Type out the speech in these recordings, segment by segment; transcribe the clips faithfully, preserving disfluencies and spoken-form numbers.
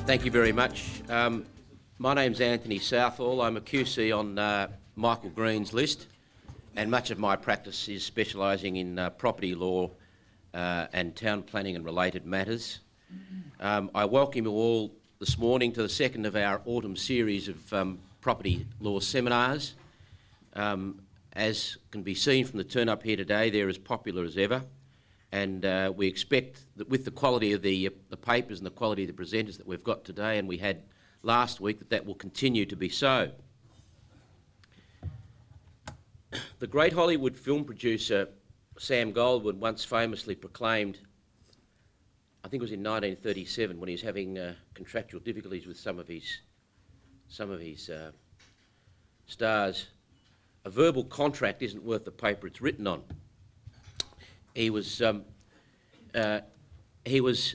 Thank you very much. Um, my name's Anthony Southall. I'm a Q C on uh, Michael Green's list, and much of my practice is specialising in uh, property law uh, and town planning and related matters. Um, I welcome you all this morning to the second of our autumn series of um, property law seminars. Um, as can be seen from the turn up here today, they're as popular as ever, and uh, we expect that with the quality of the, uh, the papers and the quality of the presenters that we've got today and we had last week, that that will continue to be so. The great Hollywood film producer Sam Goldwyn once famously proclaimed, I think it was in nineteen thirty-seven, when he was having uh, contractual difficulties with some of his, some of his uh, stars, a verbal contract isn't worth the paper it's written on. He was, um, uh, he was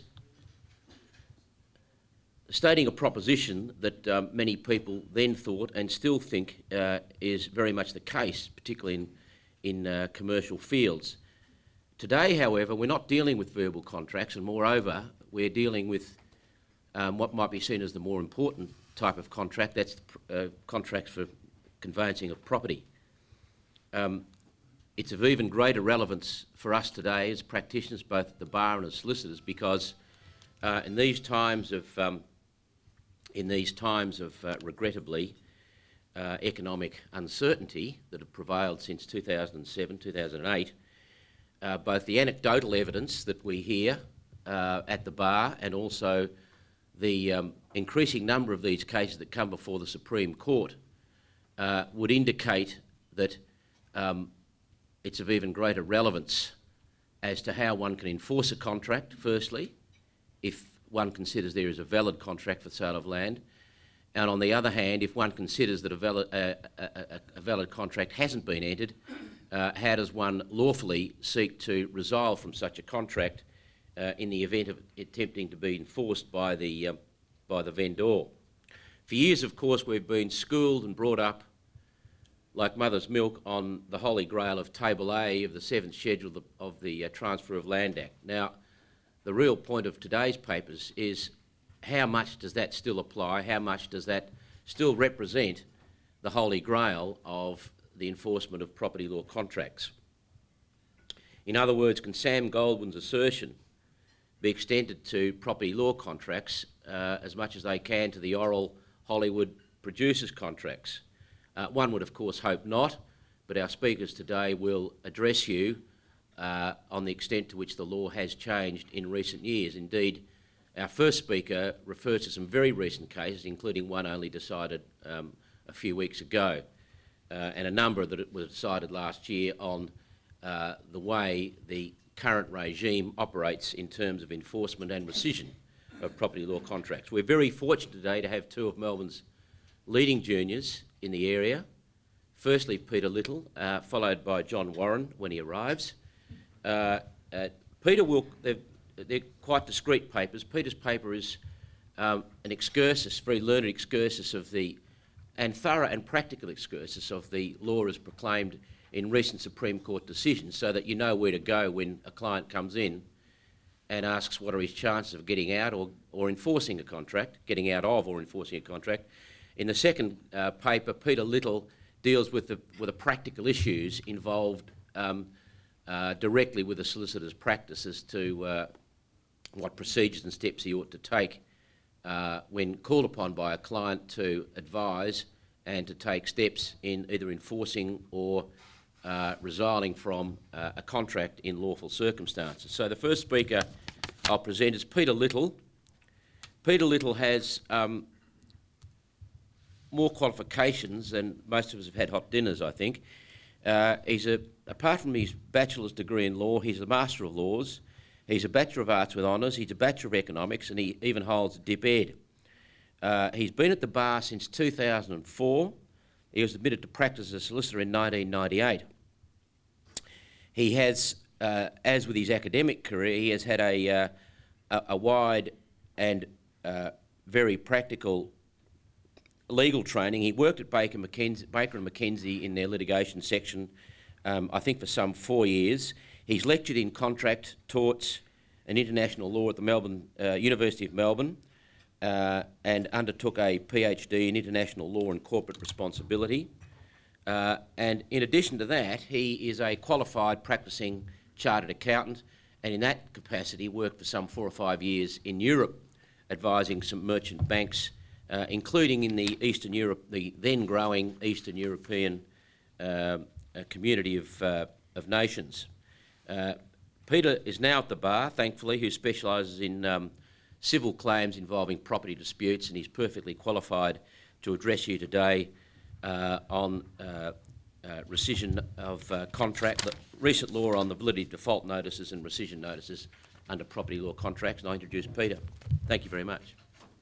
stating a proposition that um, many people then thought and still think uh, is very much the case, particularly in, in uh, commercial fields. Today, however, we're not dealing with verbal contracts, and moreover, we're dealing with um, what might be seen as the more important type of contract, that's uh, contracts for conveyancing of property. Um, it's of even greater relevance for us today as practitioners, both at the bar and as solicitors, because uh, in these times of um, in these times of uh, regrettably uh, economic uncertainty that have prevailed since two thousand seven, two thousand eight, uh, both the anecdotal evidence that we hear uh, at the bar and also the um, increasing number of these cases that come before the Supreme Court uh, would indicate that um, it's of even greater relevance as to how one can enforce a contract, firstly, if one considers there is a valid contract for sale of land, and on the other hand, if one considers that a valid, uh, a, a, a valid contract hasn't been entered, uh, how does one lawfully seek to resolve from such a contract uh, in the event of attempting to be enforced by the, uh, by the vendor? For years, of course, we've been schooled and brought up like mother's milk on the holy grail of Table A of the seventh schedule of the, of the uh, Transfer of Land Act. Now, the real point of today's papers is how much does that still apply, how much does that still represent the holy grail of the enforcement of property law contracts? In other words, can Sam Goldwyn's assertion be extended to property law contracts uh, as much as they can to the oral Hollywood producers' contracts? Uh, one would, of course, hope not, but our speakers today will address you uh, on the extent to which the law has changed in recent years. Indeed, our first speaker refers to some very recent cases, including one only decided um, a few weeks ago, uh, and a number that were decided last year on uh, the way the current regime operates in terms of enforcement and rescission of property law contracts. We're very fortunate today to have two of Melbourne's leading juniors in the area. Firstly, Peter Little, uh, followed by John Warren when he arrives. Uh, uh, Peter will, they're, they're quite discreet papers. Peter's paper is um, an excursus, very learned excursus of the, and thorough and practical excursus of the law as proclaimed in recent Supreme Court decisions, so that you know where to go when a client comes in and asks what are his chances of getting out or, or enforcing a contract, getting out of or enforcing a contract. In the second uh, paper, Peter Little deals with the, with the practical issues involved um, uh, directly with the solicitor's practice as to uh, what procedures and steps he ought to take uh, when called upon by a client to advise and to take steps in either enforcing or uh, resigning from uh, a contract in lawful circumstances. So the first speaker I'll present is Peter Little. Peter Little has um, more qualifications than most of us have had hot dinners, I think. Uh, he's a, apart from his bachelor's degree in law, he's a Master of Laws, he's a Bachelor of Arts with honours, he's a Bachelor of Economics, and he even holds a Dip Ed. Uh, he's been at the bar since two thousand four. He was admitted to practice as a solicitor in nineteen ninety-eight. He has, uh, as with his academic career, he has had a, uh, a, a wide and uh, very practical legal training. He worked at Baker, McKenzie, Baker and McKenzie in their litigation section, um, I think for some four years. He's lectured in contract, torts and international law at the Melbourne uh, University of Melbourne. uh, and undertook a PhD in international law and corporate responsibility. Uh, and in addition to that, he is a qualified practicing chartered accountant, and in that capacity worked for some four or five years in Europe, advising some merchant banks, uh, including in the Eastern Europe, the then growing Eastern European uh, community of, uh, of nations. Uh, Peter is now at the bar, thankfully, who specialises in um, civil claims involving property disputes, and he's perfectly qualified to address you today uh, on uh, uh, rescission of uh, contract, the recent law on the validity of default notices and rescission notices under property law contracts. And I introduce Peter. Thank you very much.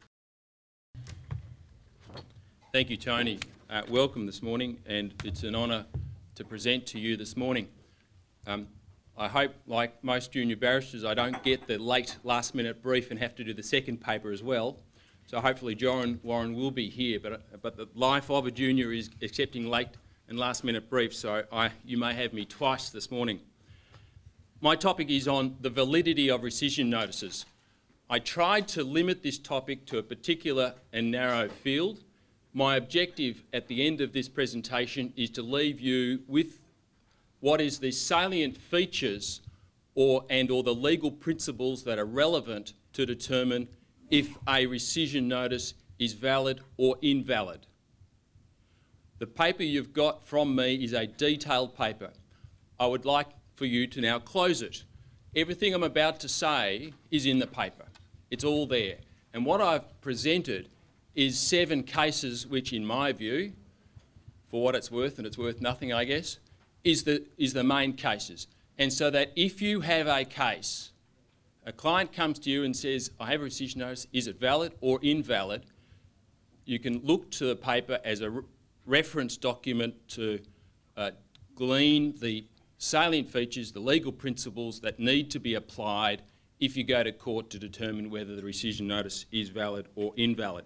Thank you, Tony. Uh, welcome this morning, and it's an honour to present to you this morning. Um, I hope, like most junior barristers, I don't get the late last-minute brief and have to do the second paper as well. So hopefully Warren, Warren will be here, but, but the life of a junior is accepting late and last-minute briefs, so I, you may have me twice this morning. My topic is on the validity of rescission notices. I tried to limit this topic to a particular and narrow field. My objective at the end of this presentation is to leave you with what is the salient features or and or the legal principles that are relevant to determine if a rescission notice is valid or invalid. The paper you've got from me is a detailed paper. I would like for you to now close it. Everything I'm about to say is in the paper. It's all there. And what I've presented is seven cases which, in my view, for what it's worth, and it's worth nothing, I guess, is the, is the main cases. And so that if you have a case, a client comes to you and says, I have a rescission notice, is it valid or invalid? You can look to the paper as a re reference document to uh, glean the salient features, the legal principles that need to be applied if you go to court to determine whether the rescission notice is valid or invalid.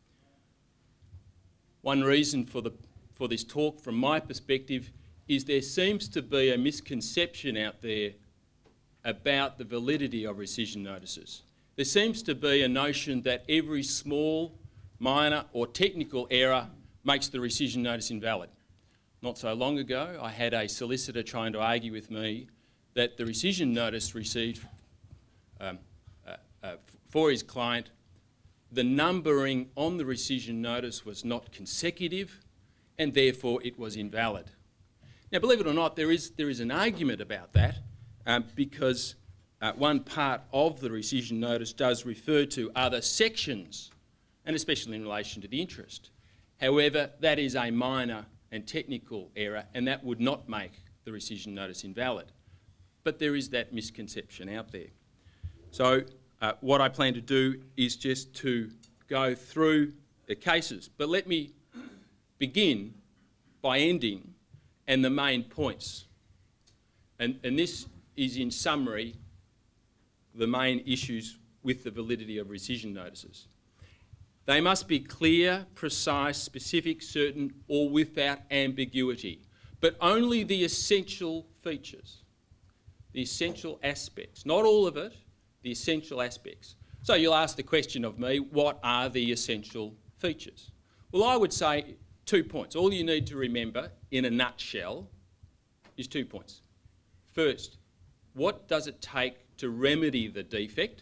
One reason for, the, for this talk, from my perspective, is there seems to be a misconception out there about the validity of rescission notices. There seems to be a notion that every small, minor or technical error makes the rescission notice invalid. Not so long ago, I had a solicitor trying to argue with me that the rescission notice received um, uh, uh, for his client, the numbering on the rescission notice was not consecutive and therefore it was invalid. Now, believe it or not, there is, there is an argument about that um, because uh, one part of the rescission notice does refer to other sections, and especially in relation to the interest. However, that is a minor and technical error, and that would not make the rescission notice invalid. But there is that misconception out there. So uh, what I plan to do is just to go through the cases. But let me begin by ending and the main points. And, and this is, in summary, the main issues with the validity of rescission notices. They must be clear, precise, specific, certain, or without ambiguity, but only the essential features, the essential aspects, not all of it, the essential aspects. So you'll ask the question of me, what are the essential features? Well, I would say two points. All you need to remember, in a nutshell, is two points. First, what does it take to remedy the defect?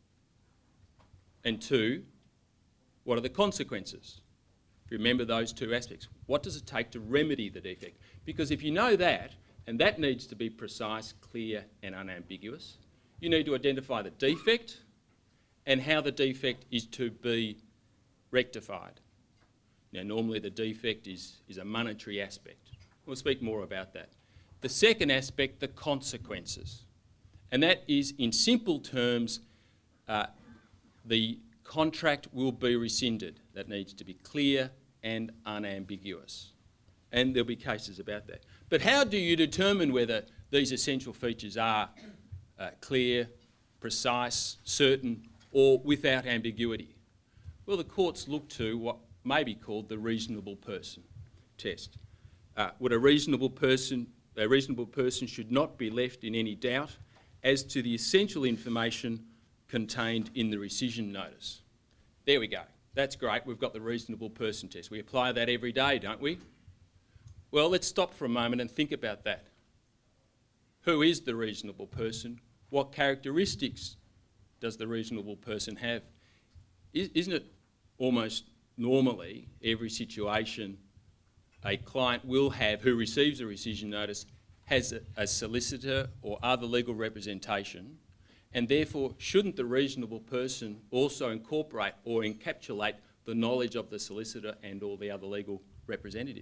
And two, what are the consequences? Remember those two aspects. What does it take to remedy the defect? Because if you know that, and that needs to be precise, clear and unambiguous, you need to identify the defect and how the defect is to be rectified. Now, normally the defect is, is a monetary aspect. We'll speak more about that. The second aspect, the consequences. And that is, in simple terms, uh, the contract will be rescinded. That needs to be clear and unambiguous. And there'll be cases about that. But how do you determine whether these essential features are uh, clear, precise, certain, or without ambiguity? Well, the courts look to what may be called the reasonable person test. Uh, would a reasonable person, a reasonable person should not be left in any doubt as to the essential information contained in the rescission notice. There we go. That's great. We've got the reasonable person test. We apply that every day, don't we? Well, let's stop for a moment and think about that. Who is the reasonable person? What characteristics does the reasonable person have? Isn't it almost normally every situation a client will have who receives a rescission notice has a, a solicitor or other legal representation, and therefore shouldn't the reasonable person also incorporate or encapsulate the knowledge of the solicitor and all the other legal representative?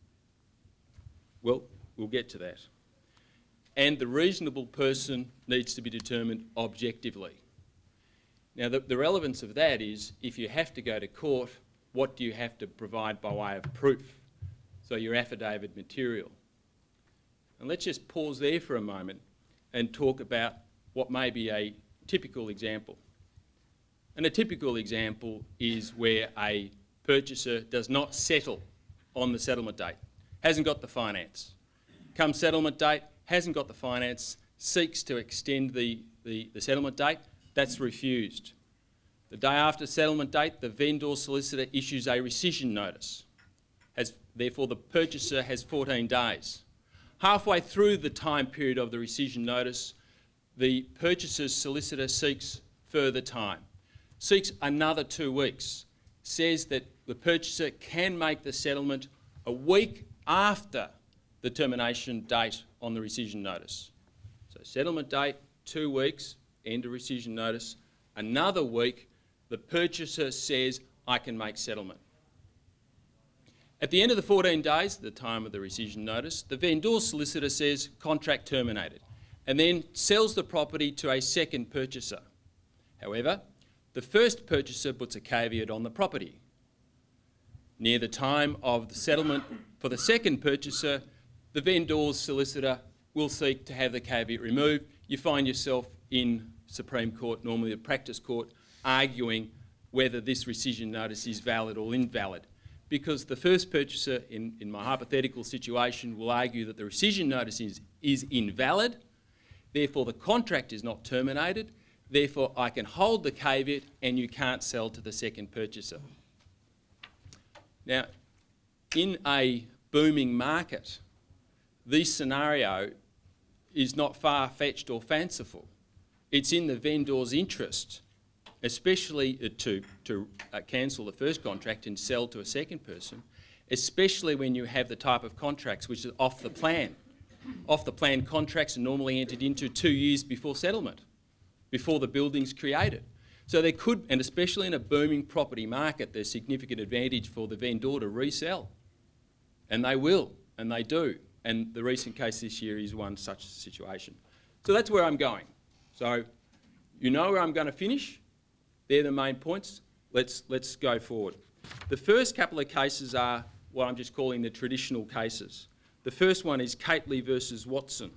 Well, we'll get to that. And the reasonable person needs to be determined objectively. Now, the, the relevance of that is if you have to go to court, what do you have to provide by way of proof? So your affidavit material. And let's just pause there for a moment and talk about what may be a typical example. And a typical example is where a purchaser does not settle on the settlement date, hasn't got the finance. Come settlement date, hasn't got the finance, seeks to extend the, the, the settlement date, that's refused. The day after settlement date, the vendor solicitor issues a rescission notice. Has, therefore, the purchaser has fourteen days. Halfway through the time period of the rescission notice, the purchaser's solicitor seeks further time, seeks another two weeks, says that the purchaser can make the settlement a week after the termination date on the rescission notice. So settlement date, two weeks, end of rescission notice. Another week, the purchaser says, I can make settlement. At the end of the fourteen days, the time of the rescission notice, the vendor solicitor says, contract terminated, and then sells the property to a second purchaser. However, the first purchaser puts a caveat on the property. Near the time of the settlement for the second purchaser, the vendor's solicitor will seek to have the caveat removed. You find yourself in Supreme Court, normally a practice court, arguing whether this rescission notice is valid or invalid. Because the first purchaser, in, in my hypothetical situation, will argue that the rescission notice is, is invalid, therefore the contract is not terminated, therefore I can hold the caveat and you can't sell to the second purchaser. Now, in a booming market, this scenario is not far-fetched or fanciful. It's in the vendor's interest, especially to, to uh, cancel the first contract and sell to a second person, especially when you have the type of contracts which is off the plan. Off the plan contracts are normally entered into two years before settlement, before the building's created. So there could, and especially in a booming property market, there's significant advantage for the vendor to resell. And they will, and they do. And the recent case this year is one such situation. So that's where I'm going. So you know where I'm going to finish. They're the main points. Let's, let's go forward. The first couple of cases are what I'm just calling the traditional cases. The first one is Cately versus Watson.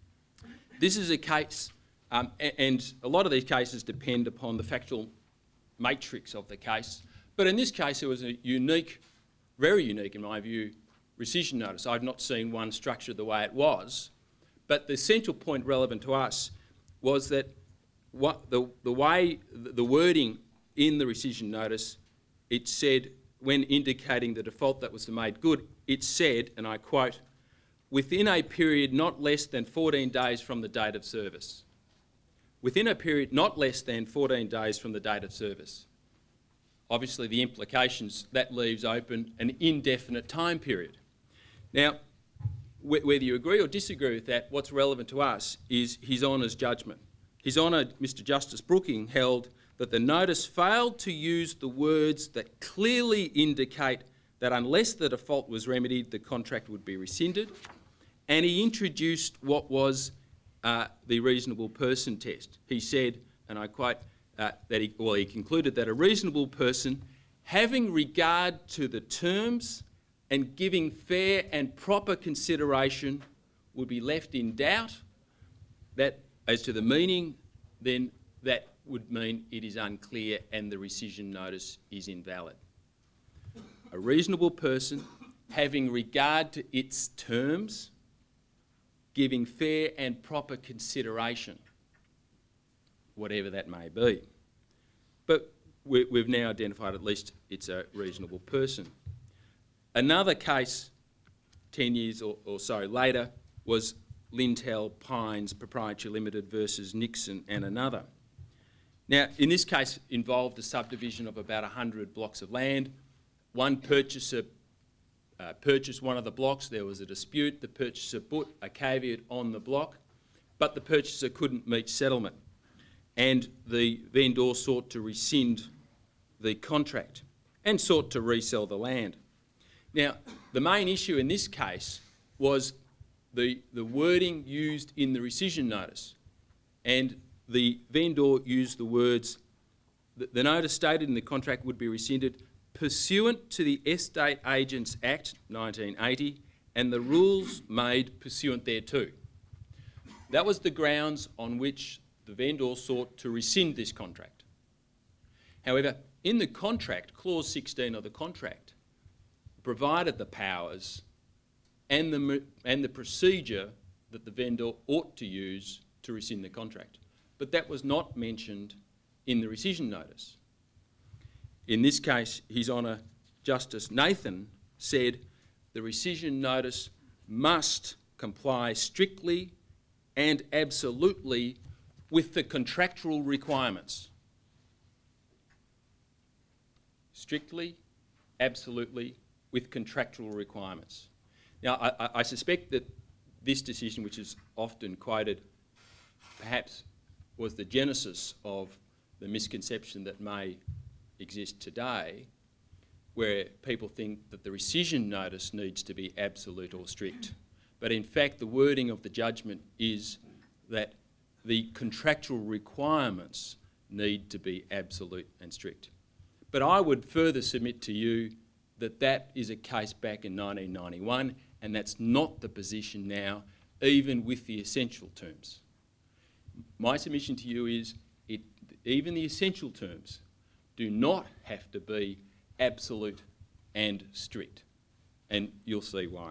This is a case, um, and a lot of these cases depend upon the factual matrix of the case. But in this case, it was a unique, very unique in my view, rescission notice. I've not seen one structured the way it was. But the central point relevant to us was that what the, the way, the wording in the rescission notice, it said, when indicating the default that was made good, it said, and I quote, within a period not less than fourteen days from the date of service. Within a period not less than fourteen days from the date of service. Obviously the implications, that leaves open an indefinite time period. Now, wh- whether you agree or disagree with that, what's relevant to us is His Honour's judgment. His Honour, Mister Justice Brooking, held that the notice failed to use the words that clearly indicate that unless the default was remedied, the contract would be rescinded, and he introduced what was uh, the reasonable person test. He said, and I quote, uh, that he, well, he concluded that a reasonable person, having regard to the terms and giving fair and proper consideration, would be left in doubt that as to the meaning, then that would mean it is unclear and the rescission notice is invalid. A reasonable person, having regard to its terms, giving fair and proper consideration, whatever that may be. But we, we've now identified at least it's a reasonable person. Another case ten years or, or so later was Lintel Pines Proprietary Limited versus Nixon and another. Now, in this case, involved a subdivision of about one hundred blocks of land. One purchaser uh, purchased one of the blocks. There was a dispute. The purchaser put a caveat on the block, but the purchaser couldn't meet settlement, and the vendor sought to rescind the contract and sought to resell the land. Now, the main issue in this case was the, the wording used in the rescission notice, and the vendor used the words, the, the notice stated in the contract would be rescinded pursuant to the Estate Agents Act nineteen eighty and the rules made pursuant thereto. That was the grounds on which the vendor sought to rescind this contract. However, in the contract, clause sixteen of the contract provided the powers and the, and the procedure that the vendor ought to use to rescind the contract. But that was not mentioned in the rescission notice. In this case, His Honour Justice Nathan said the rescission notice must comply strictly and absolutely with the contractual requirements. Strictly, absolutely, with contractual requirements. Now, I, I suspect that this decision, which is often quoted, perhaps was the genesis of the misconception that may exist today, where people think that the rescission notice needs to be absolute or strict. But in fact, the wording of the judgment is that the contractual requirements need to be absolute and strict. But I would further submit to you that that is a case back in nineteen ninety-one, and that's not the position now, even with the essential terms. My submission to you is it, even the essential terms do not have to be absolute and strict, and you'll see why.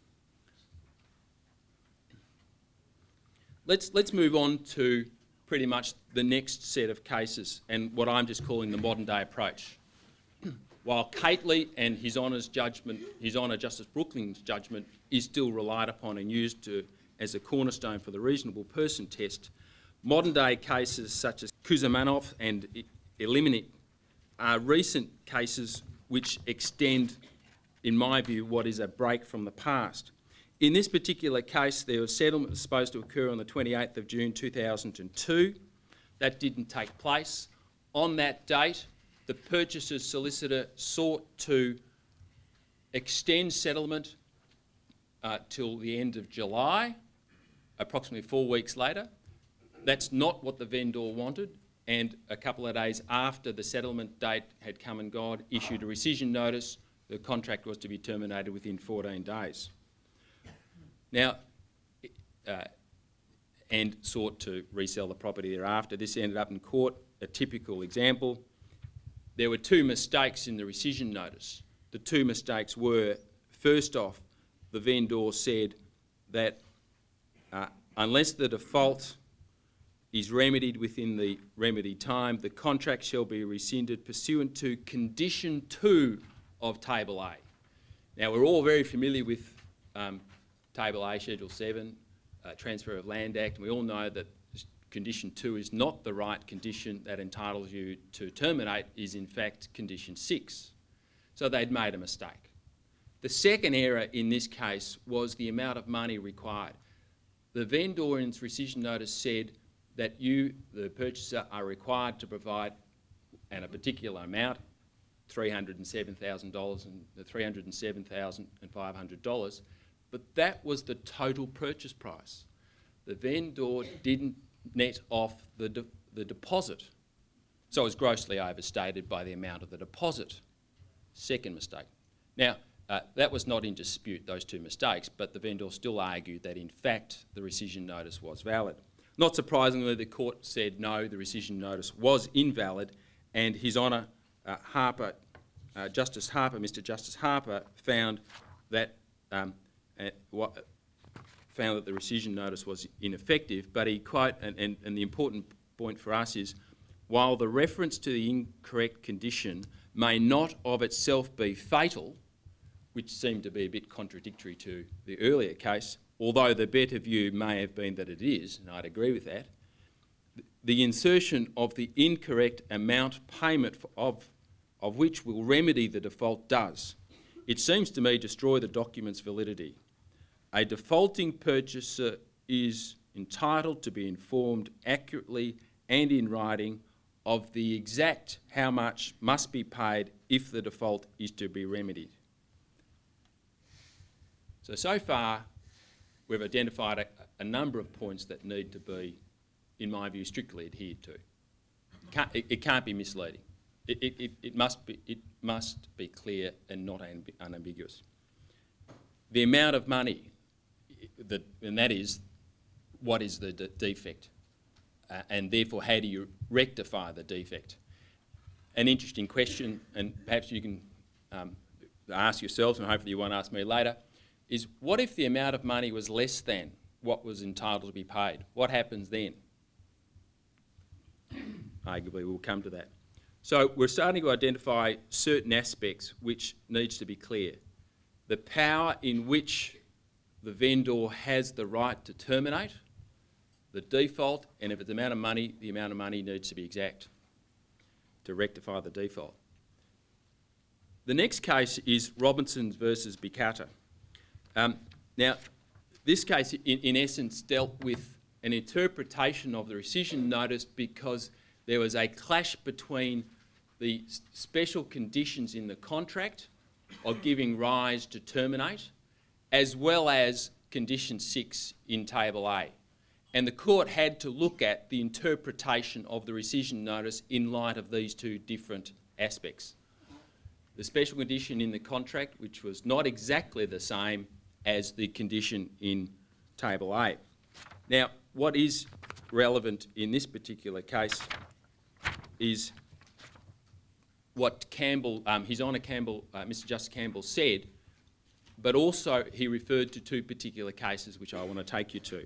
Let's, let's move on to pretty much the next set of cases and what I'm just calling the modern day approach. While Cately and His Honour's judgment, His Honour Justice Brooklyn's judgment is still relied upon and used to, as a cornerstone for the reasonable person test, modern day cases such as Kuzamanov and Eliminate are recent cases which extend, in my view, what is a break from the past. In this particular case, there was settlement was supposed to occur on the twenty-eighth of June two thousand two. That didn't take place. On that date, the purchaser's solicitor sought to extend settlement uh, till the end of July, approximately four weeks later. That's not what the vendor wanted, and a couple of days after the settlement date had come and gone, issued a rescission notice. The contract was to be terminated within fourteen days. Now, uh, and sought to resell the property thereafter. This ended up in court, a typical example. There were two mistakes in the rescission notice. The two mistakes were, first off, the vendor said that uh, unless the default is remedied within the remedy time, the contract shall be rescinded pursuant to condition two of Table A. Now, we're all very familiar with um, Table A, Schedule seven, uh, Transfer of Land Act, and we all know that condition two is not the right condition that entitles you to terminate, is in fact condition six. So they'd made a mistake. The second error in this case was the amount of money required. The vendor in its rescission notice said that you, the purchaser, are required to provide, and a particular amount, three hundred seven thousand dollars and three hundred seven thousand five hundred dollars, but that was the total purchase price. The vendor didn't net off the, de the deposit, so it was grossly overstated by the amount of the deposit. Second mistake. Now, uh, that was not in dispute, those two mistakes, but the vendor still argued that in fact the rescission notice was valid. Not surprisingly, the court said no, the rescission notice was invalid, and His Honour uh, Harper, uh, Justice Harper, Mister Justice Harper, found that um, uh, what, found that the rescission notice was ineffective, but he quite, and, and, and the important point for us is, while the reference to the incorrect condition may not of itself be fatal, which seemed to be a bit contradictory to the earlier case, although the better view may have been that it is, and I'd agree with that, the insertion of the incorrect amount payment for, of, of which will remedy the default does, it seems to me, destroy the document's validity. A defaulting purchaser is entitled to be informed accurately and in writing of the exact how much must be paid if the default is to be remedied. So, so far, we've identified a, a number of points that need to be, in my view, strictly adhered to. It can't, it, it can't be misleading. It, it, it, it, must be, it must be clear and not unambiguous. The amount of money, that, and that is, what is the de defect? Uh, and therefore, how do you rectify the defect? An interesting question, and perhaps you can um, ask yourselves, and hopefully you won't ask me later, is what if the amount of money was less than what was entitled to be paid? What happens then? Arguably, we'll come to that. So we're starting to identify certain aspects which needs to be clear. The power in which the vendor has the right to terminate, the default, and if it's the amount of money, the amount of money needs to be exact to rectify the default. The next case is Robinsons versus Bicata. Um, now, this case, in, in essence, dealt with an interpretation of the rescission notice because there was a clash between the special conditions in the contract of giving rise to terminate, as well as condition six in table A. And the court had to look at the interpretation of the rescission notice in light of these two different aspects. The special condition in the contract, which was not exactly the same as the condition in table A. Now, what is relevant in this particular case is what Campbell, um, His Honour Campbell, uh, Mister Justice Campbell said, but also he referred to two particular cases which I want to take you to.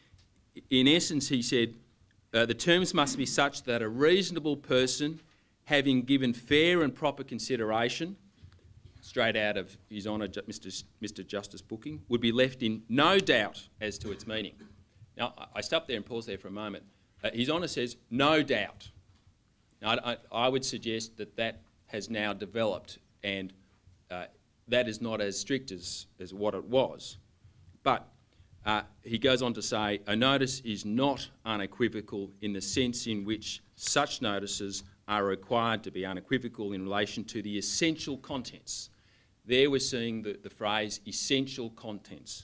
In essence, he said, uh, the terms must be such that a reasonable person, having given fair and proper consideration, straight out of His Honour Mister Mister Justice Booking, would be left in no doubt as to its meaning. Now, I stop there and pause there for a moment. Uh, His Honour says, no doubt. Now, I, I would suggest that that has now developed, and uh, that is not as strict as, as what it was. But uh, he goes on to say, a notice is not unequivocal in the sense in which such notices are required to be unequivocal in relation to the essential contents. There we're seeing the, the phrase essential contents.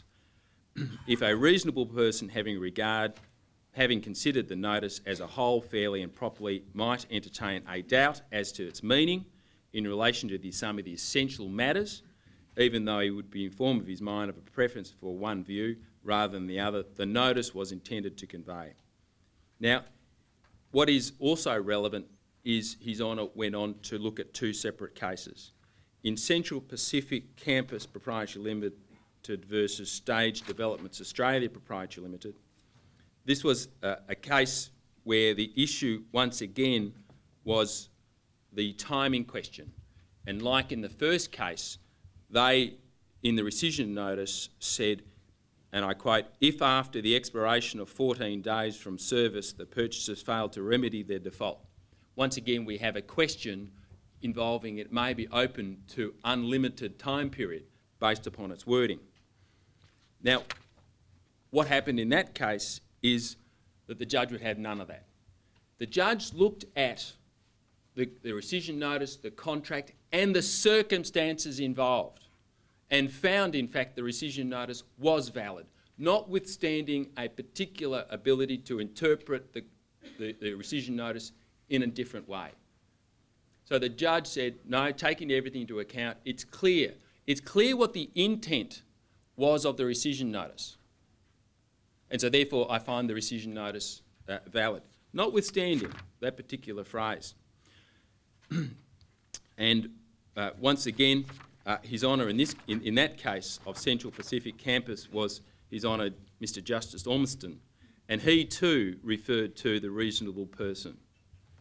If a reasonable person having regard, having considered the notice as a whole fairly and properly, might entertain a doubt as to its meaning in relation to the, some of the essential matters, even though he would be informed of his mind of a preference for one view rather than the other, the notice was intended to convey. Now, what is also relevant is His Honour went on to look at two separate cases. In Central Pacific Campus Proprietary Limited versus Stage Developments Australia Proprietary Limited, this was a, a case where the issue, once again, was the timing question. And like in the first case, they, in the rescission notice, said, and I quote, if after the expiration of fourteen days from service the purchasers failed to remedy their default. Once again, we have a question involving it may be open to unlimited time period based upon its wording. Now, what happened in that case is that the judge would have none of that. The judge looked at the, the rescission notice, the contract, and the circumstances involved, and found, in fact, the rescission notice was valid, notwithstanding a particular ability to interpret the, the, the rescission notice in a different way. So the judge said, no, taking everything into account, it's clear. It's clear what the intent was of the rescission notice. And so therefore I find the rescission notice uh, valid, notwithstanding that particular phrase. And uh, once again, uh, His Honour in, this, in, in that case of Central Pacific Campus was His Honour Mister Justice Ormiston, and he too referred to the reasonable person.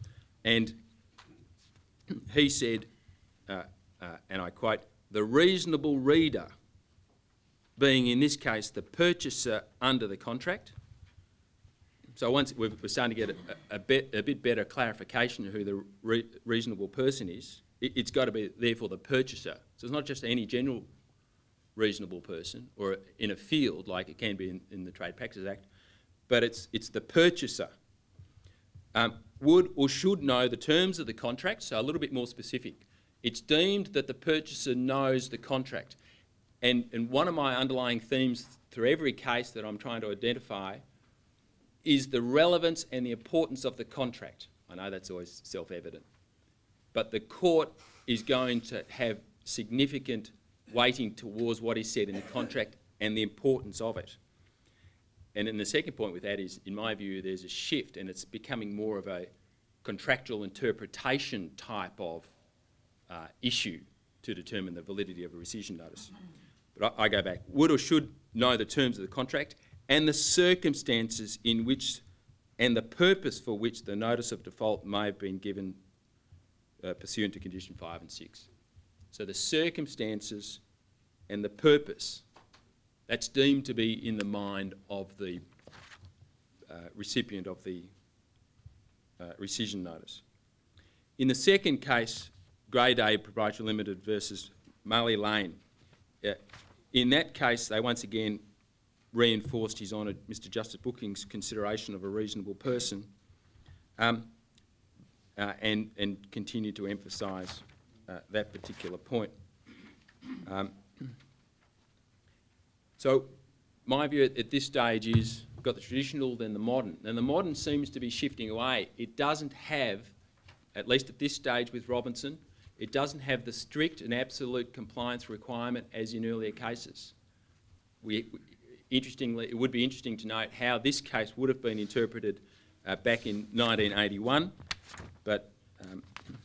And he said, uh, uh, and I quote, "The reasonable reader, being in this case the purchaser under the contract." So once we're starting to get a, a, bit, a bit better clarification of who the re reasonable person is, it, it's got to be therefore the purchaser. So it's not just any general reasonable person or in a field like it can be in, in the Trade Practices Act, but it's, it's the purchaser. Um, would or should know the terms of the contract, so a little bit more specific. It's deemed that the purchaser knows the contract. And, and one of my underlying themes through every case that I'm trying to identify is the relevance and the importance of the contract. I know that's always self-evident, but the court is going to have significant weighting towards what is said in the contract and the importance of it. And then the second point with that is, in my view, there's a shift and it's becoming more of a contractual interpretation type of uh, issue to determine the validity of a rescission notice. But I, I go back. Would or should know the terms of the contract and the circumstances in which and the purpose for which the notice of default may have been given uh, pursuant to condition five and six. So the circumstances and the purpose, that's deemed to be in the mind of the uh, recipient of the uh, rescission notice. In the second case, Grade A Proprietary Limited versus Marley Lane, uh, in that case they once again reinforced His Honour Mister Justice Booking's consideration of a reasonable person um, uh, and, and continued to emphasise uh, that particular point. Um, So my view at, at this stage is we've got the traditional, then the modern. And the modern seems to be shifting away. It doesn't have, at least at this stage with Robinson, it doesn't have the strict and absolute compliance requirement as in earlier cases. We, interestingly, it would be interesting to note how this case would have been interpreted uh, back in nineteen eighty-one, but um,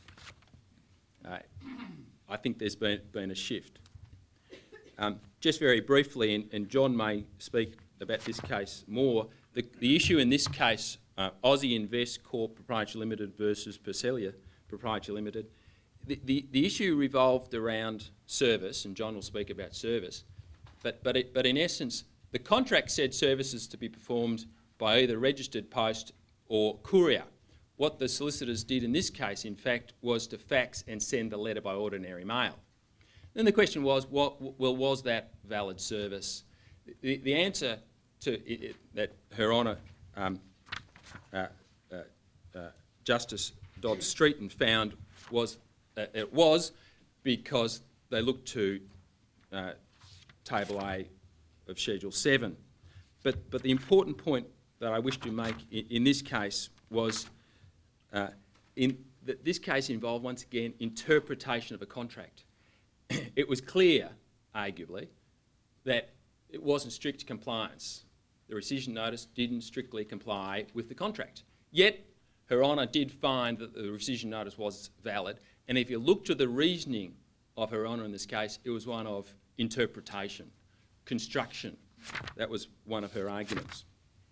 uh, I think there's been, been a shift. Um, just very briefly, and, and John may speak about this case more, the, the issue in this case, uh, Aussie Invest Corp Proprietary Limited versus Perselia Proprietary Limited, the, the, the issue revolved around service, and John will speak about service, but, but, it, but in essence, the contract said services to be performed by either registered post or courier. What the solicitors did in this case, in fact, was to fax and send the letter by ordinary mail. Then the question was, what, well, was that valid service? The, the answer to it, it, that Her Honour um, uh, uh, uh, Justice Dodd-Streeton found was uh, it was because they looked to uh, Table A of Schedule seven. But, but the important point that I wish to make in, in this case was uh, in that this case involved, once again, interpretation of a contract. It was clear, arguably, that it wasn't strict compliance. The rescission notice didn't strictly comply with the contract. Yet, Her Honour did find that the rescission notice was valid, and if you look to the reasoning of Her Honour in this case, it was one of interpretation, construction. That was one of her arguments.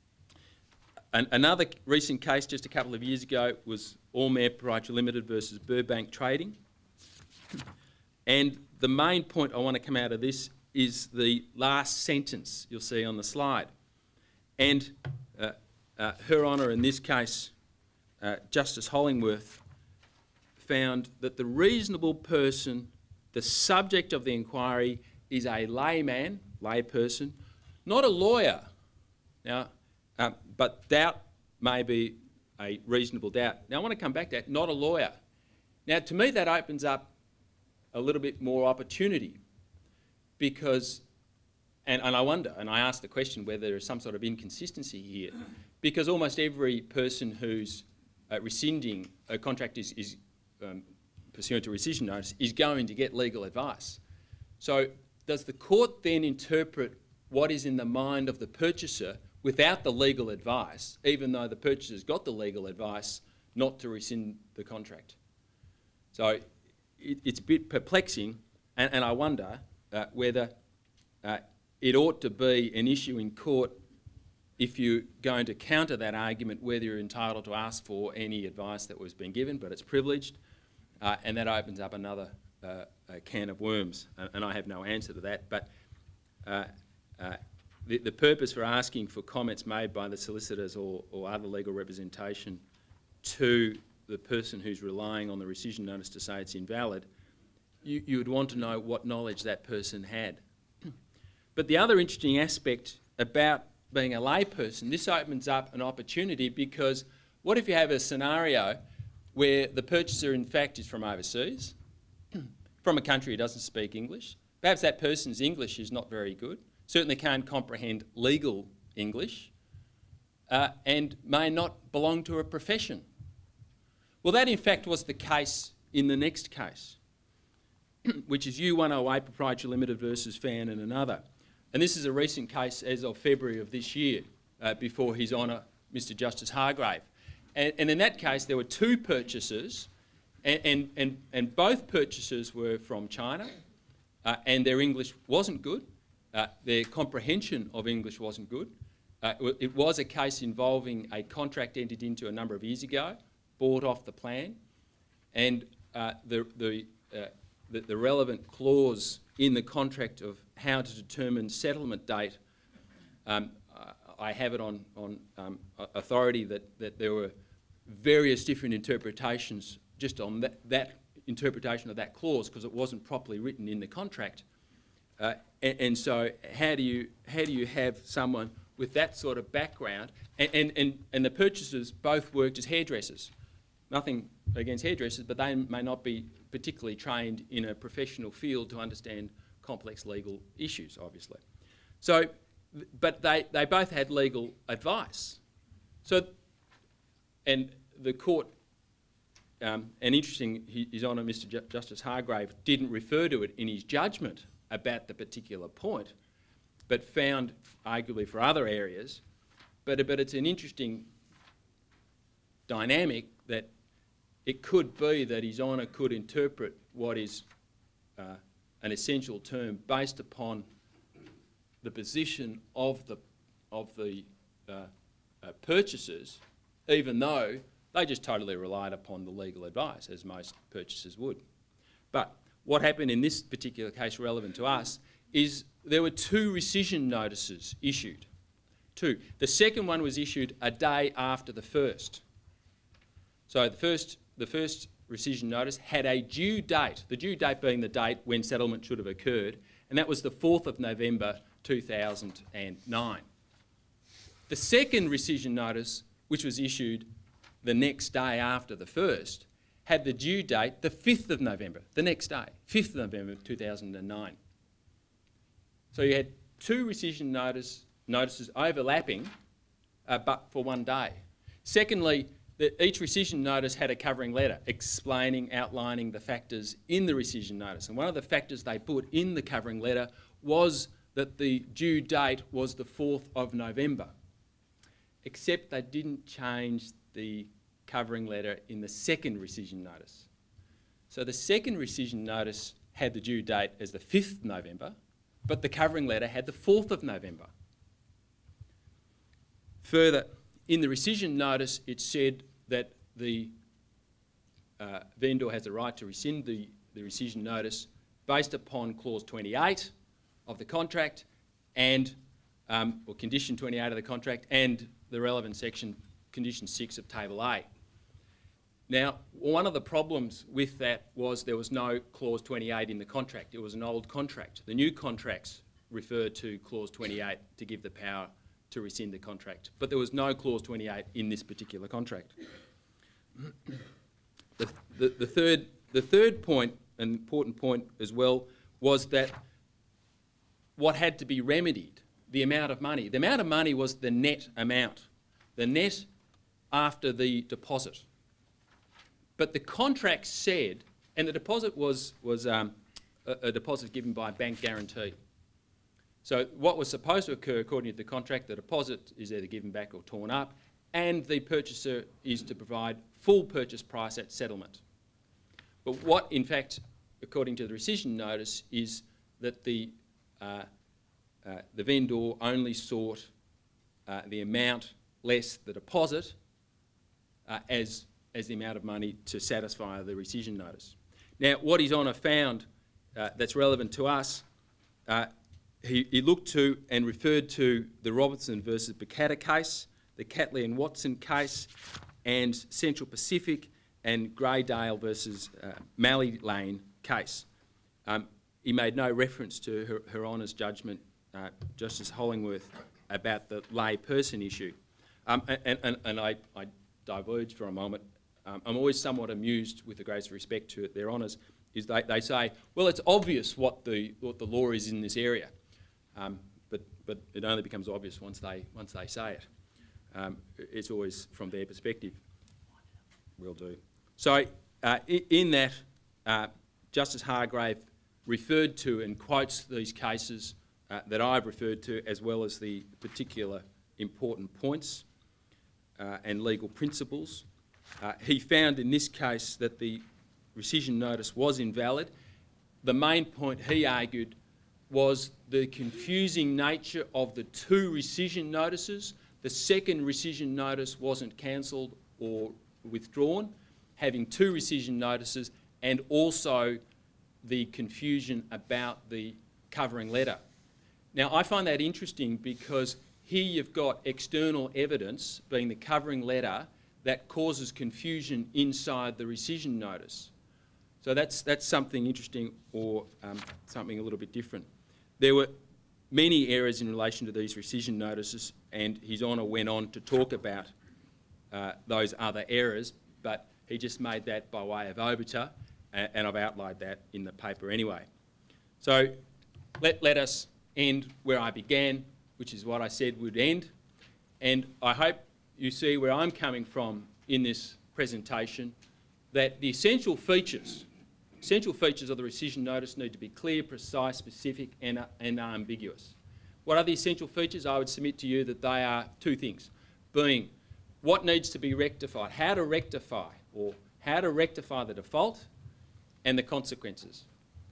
An another recent case just a couple of years ago was Allmare Proprietary Limited versus Burbank Trading. And the main point I want to come out of this is the last sentence you'll see on the slide. And uh, uh, Her Honour in this case, uh, Justice Hollingworth, found that the reasonable person, the subject of the inquiry, is a layman, layperson, not a lawyer. Now, uh, but doubt may be a reasonable doubt. Now, I want to come back to that, not a lawyer. Now, to me, that opens up a little bit more opportunity because, and, and I wonder, and I ask the question whether there is some sort of inconsistency here, because almost every person who's uh, rescinding a contract is, is um, pursuant to rescission notice is going to get legal advice. So does the court then interpret what is in the mind of the purchaser without the legal advice, even though the purchaser's got the legal advice not to rescind the contract? So it, it's a bit perplexing, and, and I wonder uh, whether uh, it ought to be an issue in court if you're going to counter that argument, whether you're entitled to ask for any advice that was being given, but it's privileged, uh, and that opens up another uh, a can of worms, uh, and I have no answer to that. But uh, uh, the, the purpose for asking for comments made by the solicitors or, or other legal representation to the person who's relying on the rescission notice to say it's invalid, you, you would want to know what knowledge that person had. But the other interesting aspect about being a layperson, this opens up an opportunity, because what if you have a scenario where the purchaser in fact is from overseas, from a country who doesn't speak English? Perhaps that person's English is not very good, certainly can't comprehend legal English, uh, and may not belong to a profession. Well, that in fact was the case in the next case, which is U one oh eight Proprietary Limited versus Fan and another. And this is a recent case as of February of this year, uh, before His Honour Mister Justice Hargrave. And, and in that case, there were two purchasers, and, and, and, and both purchasers were from China, uh, and their English wasn't good. Uh, their comprehension of English wasn't good. Uh, it was a case involving a contract entered into a number of years ago, bought off the plan, and uh, the, the, uh, the, the relevant clause in the contract of how to determine settlement date, um, I have it on, on um, authority that, that there were various different interpretations just on that, that interpretation of that clause, because it wasn't properly written in the contract. Uh, and, and so how do you, how do you have someone with that sort of background, and, and, and, and the purchasers both worked as hairdressers. Nothing against hairdressers, but they may not be particularly trained in a professional field to understand complex legal issues, obviously. So, but they, they both had legal advice. So, and the court, um, and interesting, His Honour Mister Ju- Justice Hargrave didn't refer to it in his judgment about the particular point, but found, arguably for other areas, but, but it's an interesting dynamic that it could be that His Honour could interpret what is uh, an essential term based upon the position of the, of the uh, uh, purchasers, even though they just totally relied upon the legal advice, as most purchasers would. But what happened in this particular case relevant to us is there were two rescission notices issued. Two. The second one was issued a day after the first. So the first, the first rescission notice had a due date, the due date being the date when settlement should have occurred, and that was the fourth of November two thousand nine. The second rescission notice, which was issued the next day after the first, had the due date the fifth of November, the next day, fifth of November two thousand nine. So you had two rescission notice, notices overlapping, uh, but for one day. Secondly, the, each rescission notice had a covering letter explaining, outlining the factors in the rescission notice. And one of the factors they put in the covering letter was that the due date was the fourth of November, except they didn't change the covering letter in the second rescission notice. So the second rescission notice had the due date as the fifth of November, but the covering letter had the fourth of November. Further, in the rescission notice, it said that the uh, vendor has the right to rescind the, the rescission notice based upon clause twenty-eight of the contract and, um, or condition twenty-eight of the contract, and the relevant section, condition six of table A. Now, one of the problems with that was there was no clause twenty-eight in the contract. It was an old contract. The new contracts refer to clause twenty-eight to give the power to rescind the contract, but there was no clause twenty-eight in this particular contract. The, the, the, third, the third point, an important point as well, was that what had to be remedied, the amount of money. The amount of money was the net amount, the net after the deposit. But the contract said, and the deposit was, was um, a, a deposit given by a bank guarantee. So what was supposed to occur according to the contract, the deposit is either given back or torn up, and the purchaser is to provide full purchase price at settlement. But what, in fact, according to the rescission notice, is that the, uh, uh, the vendor only sought uh, the amount less the deposit uh, as, as the amount of money to satisfy the rescission notice. Now, what His Honour found uh, that's relevant to us, uh, he, he looked to and referred to the Robertson versus Bacata case, the Catley and Watson case, and Central Pacific and Greydale versus uh, Malley Lane case. Um, he made no reference to Her, Her Honour's judgment, uh, Justice Hollingworth, about the lay person issue. Um, and and, and I, I diverge for a moment. Um, I'm always somewhat amused, with the greatest respect to their honours, is they, they say, well, it's obvious what the, what the law is in this area. Um, but, but it only becomes obvious once they, once they say it. Um, it's always from their perspective. Will do. So uh, in that, uh, Justice Hargrave referred to and quotes these cases uh, that I've referred to, as well as the particular important points uh, and legal principles. Uh, he found in this case that the rescission notice was invalid. The main point he argued was the confusing nature of the two rescission notices. The second rescission notice wasn't cancelled or withdrawn, having two rescission notices, and also the confusion about the covering letter. Now, I find that interesting because here you've got external evidence, being the covering letter, that causes confusion inside the rescission notice. So that's, that's something interesting, or um, something a little bit different. There were many errors in relation to these rescission notices, and His Honour went on to talk about uh, those other errors, but he just made that by way of overture, and, and I've outlined that in the paper anyway. So let, let us end where I began, which is what I said would end, and I hope you see where I'm coming from in this presentation, that the essential features, essential features of the rescission notice need to be clear, precise, specific and, uh, and unambiguous. What are the essential features? I would submit to you that they are two things, being what needs to be rectified, how to rectify, or how to rectify the default, and the consequences.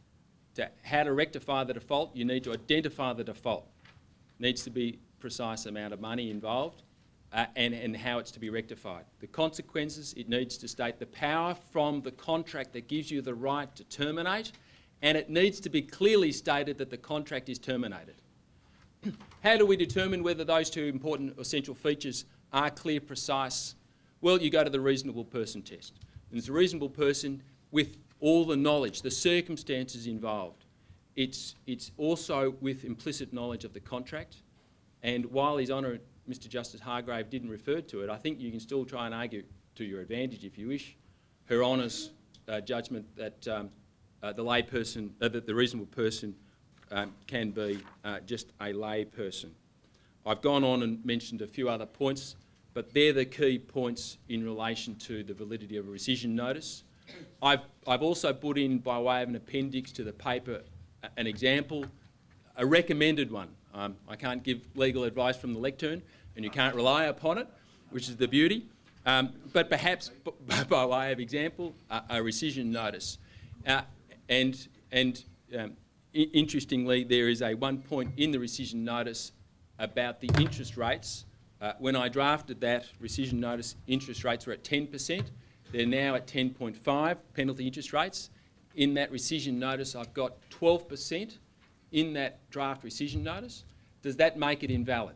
To how to rectify the default, you need to identify the default. Needs to be precise amount of money involved, uh, and, and how it's to be rectified. The consequences, it needs to state the power from the contract that gives you the right to terminate, and it needs to be clearly stated that the contract is terminated. How do we determine whether those two important essential features are clear, precise? Well, you go to the reasonable person test. And it's a reasonable person with all the knowledge, the circumstances involved. It's, it's also with implicit knowledge of the contract. And while His Honour, Mister Justice Hargrave, didn't refer to it, I think you can still try and argue to your advantage, if you wish, Her Honour's uh, judgment that um, uh, the lay person, uh, that the reasonable person um, can be uh, just a lay person. I've gone on and mentioned a few other points, but they're the key points in relation to the validity of a rescission notice. I've, I've also put in, by way of an appendix to the paper, an example, a recommended one. Um, I can't give legal advice from the lectern, and you can't rely upon it, which is the beauty. Um, but perhaps, b by way of example, a, a rescission notice. Uh, and and um, interestingly, there is a one point in the rescission notice about the interest rates. Uh, when I drafted that rescission notice, interest rates were at ten percent. They're now at ten point five, penalty interest rates. In that rescission notice, I've got twelve percent in that draft rescission notice. Does that make it invalid?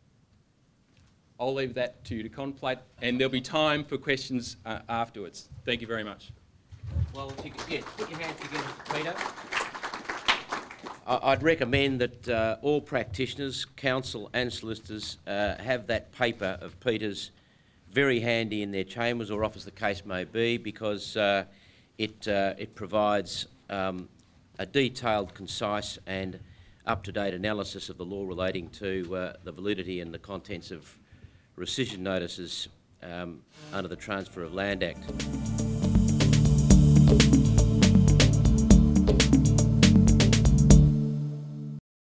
I'll leave that to you to contemplate, and there'll be time for questions uh, afterwards. Thank you very much. Well, if you could, yeah, put your hands together, Peter. I'd recommend that uh, all practitioners, counsel and solicitors uh, have that paper of Peter's very handy in their chambers or office, the case may be, because uh, it, uh, it provides um, a detailed, concise and up-to-date analysis of the law relating to uh, the validity and the contents of rescission notices um, under the Transfer of Land Act.